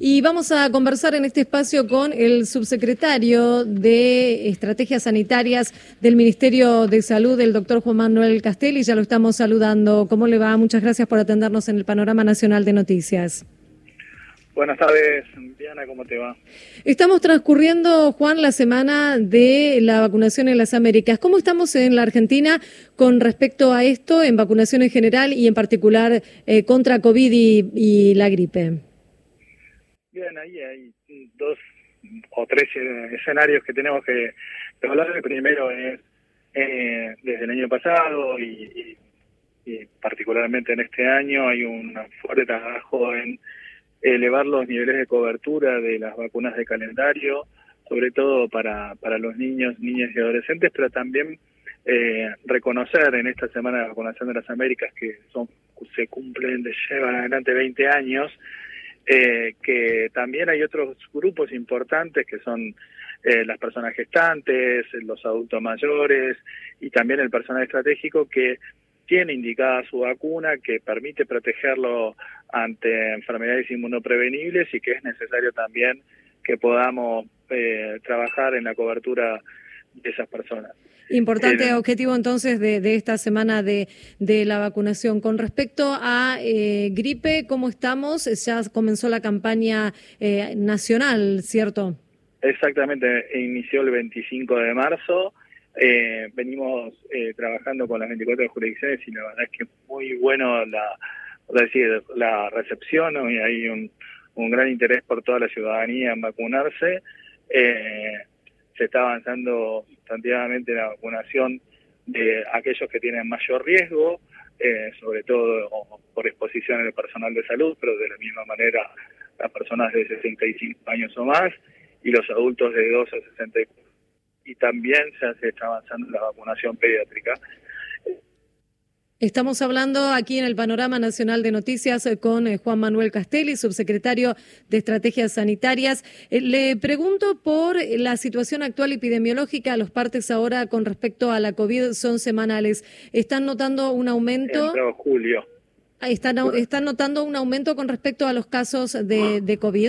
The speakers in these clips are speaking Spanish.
Y vamos a conversar en este espacio con el subsecretario de Estrategias Sanitarias del Ministerio de Salud, el doctor Juan Manuel Castelli. Ya lo estamos saludando. ¿Cómo le va? Muchas gracias por atendernos en el Panorama Nacional de Noticias. Buenas tardes, Diana, ¿cómo te va? Estamos transcurriendo, Juan, la semana de la vacunación en las Américas. ¿Cómo estamos en la Argentina con respecto a esto, en vacunación en general y en particular contra COVID y la gripe? Bien, ahí hay 2 o 3 escenarios que tenemos que hablar. El primero es desde el año pasado y particularmente en este año hay un fuerte trabajo en elevar los niveles de cobertura de las vacunas de calendario, sobre todo para los niños, niñas y adolescentes, pero también reconocer en esta semana de vacunación de las Américas, que llevan adelante 20 años, que también hay otros grupos importantes que son las personas gestantes, los adultos mayores y también el personal estratégico que tiene indicada su vacuna, que permite protegerlo ante enfermedades inmunoprevenibles y que es necesario también que podamos trabajar en la cobertura de esas personas. Importante objetivo entonces de esta semana de la vacunación. Con respecto a gripe, ¿cómo estamos? Ya comenzó la campaña nacional, ¿cierto? Exactamente, inició el 25 de marzo. Venimos trabajando con las 24 jurisdicciones y la verdad es que es muy bueno la recepción, ¿no? Y hay un gran interés por toda la ciudadanía en vacunarse. Se está avanzando sustantivamente la vacunación de aquellos que tienen mayor riesgo, sobre todo por exposición en el personal de salud, pero de la misma manera las personas de 65 años o más y los adultos de 12 a 64. Y también se está avanzando la vacunación pediátrica. Estamos hablando aquí en el Panorama Nacional de Noticias con Juan Manuel Castelli, subsecretario de Estrategias Sanitarias. Le pregunto por la situación actual epidemiológica. Los partes ahora con respecto a la COVID son semanales. ¿Están notando un aumento? Entró julio. ¿Están notando un aumento con respecto a los casos de COVID?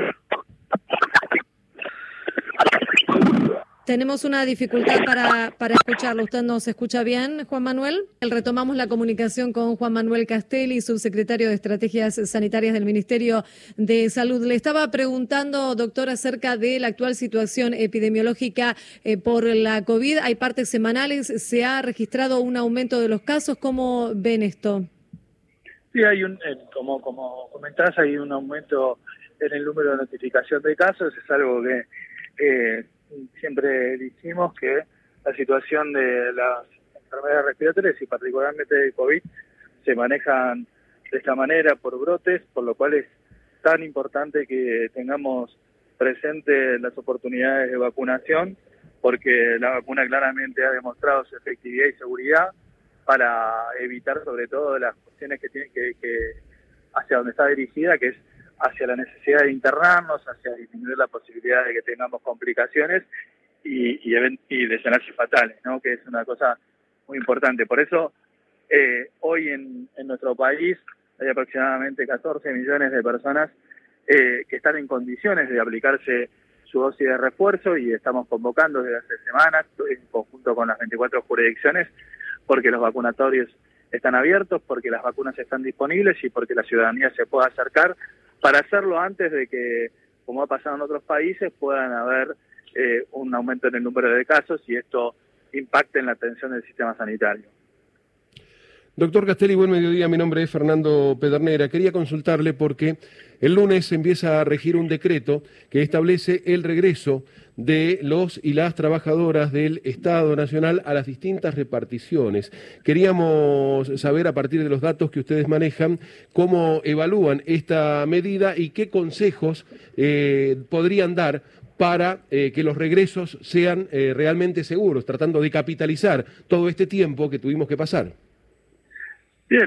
Tenemos una dificultad para escucharlo. ¿Usted nos escucha bien, Juan Manuel? Retomamos la comunicación con Juan Manuel Castelli, subsecretario de Estrategias Sanitarias del Ministerio de Salud. Le estaba preguntando, doctor, acerca de la actual situación epidemiológica por la COVID. Hay partes semanales, ¿se ha registrado un aumento de los casos? ¿Cómo ven esto? Sí, hay como comentás, hay un aumento en el número de notificación de casos. Es algo que siempre decimos, que la situación de las enfermedades respiratorias y particularmente de COVID se manejan de esta manera por brotes, por lo cual es tan importante que tengamos presentes las oportunidades de vacunación, porque la vacuna claramente ha demostrado su efectividad y seguridad para evitar sobre todo las cuestiones que tienen que hacia donde está dirigida, que es hacia la necesidad de internarnos, hacia disminuir la posibilidad de que tengamos complicaciones y desenlaces fatales, ¿no? Que es una cosa muy importante. Por eso, hoy en nuestro país hay aproximadamente 14 millones de personas que están en condiciones de aplicarse su dosis de refuerzo y estamos convocando desde hace semanas, en conjunto con las 24 jurisdicciones, porque los vacunatorios están abiertos, porque las vacunas están disponibles y porque la ciudadanía se pueda acercar para hacerlo antes de que, como ha pasado en otros países, puedan haber un aumento en el número de casos y esto impacte en la atención del sistema sanitario. Doctor Castelli, buen mediodía. Mi nombre es Fernando Pedernera. Quería consultarle porque el lunes empieza a regir un decreto que establece el regreso de los y las trabajadoras del Estado Nacional a las distintas reparticiones. Queríamos saber, a partir de los datos que ustedes manejan, cómo evalúan esta medida y qué consejos podrían dar para que los regresos sean realmente seguros, tratando de capitalizar todo este tiempo que tuvimos que pasar. Bien,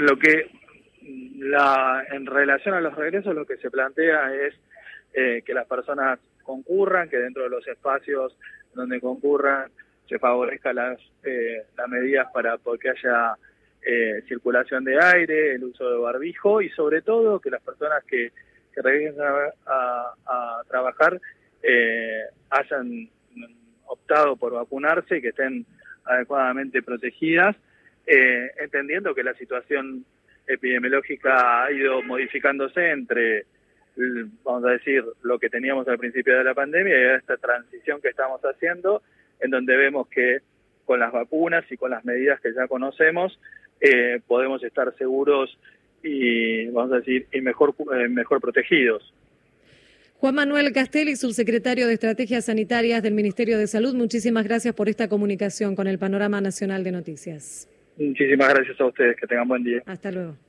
en relación a los regresos, lo que se plantea es que las personas concurran, que dentro de los espacios donde concurran se favorezca las medidas para que haya circulación de aire, el uso de barbijo y sobre todo que las personas que que regresen a trabajar hayan optado por vacunarse y que estén adecuadamente protegidas, entendiendo que la situación epidemiológica ha ido modificándose entre, vamos a decir, lo que teníamos al principio de la pandemia y esta transición que estamos haciendo, en donde vemos que con las vacunas y con las medidas que ya conocemos, podemos estar seguros y, vamos a decir, y mejor protegidos. Juan Manuel Castelli, subsecretario de Estrategias Sanitarias del Ministerio de Salud, muchísimas gracias por esta comunicación con el Panorama Nacional de Noticias. Muchísimas gracias a ustedes, que tengan buen día. Hasta luego.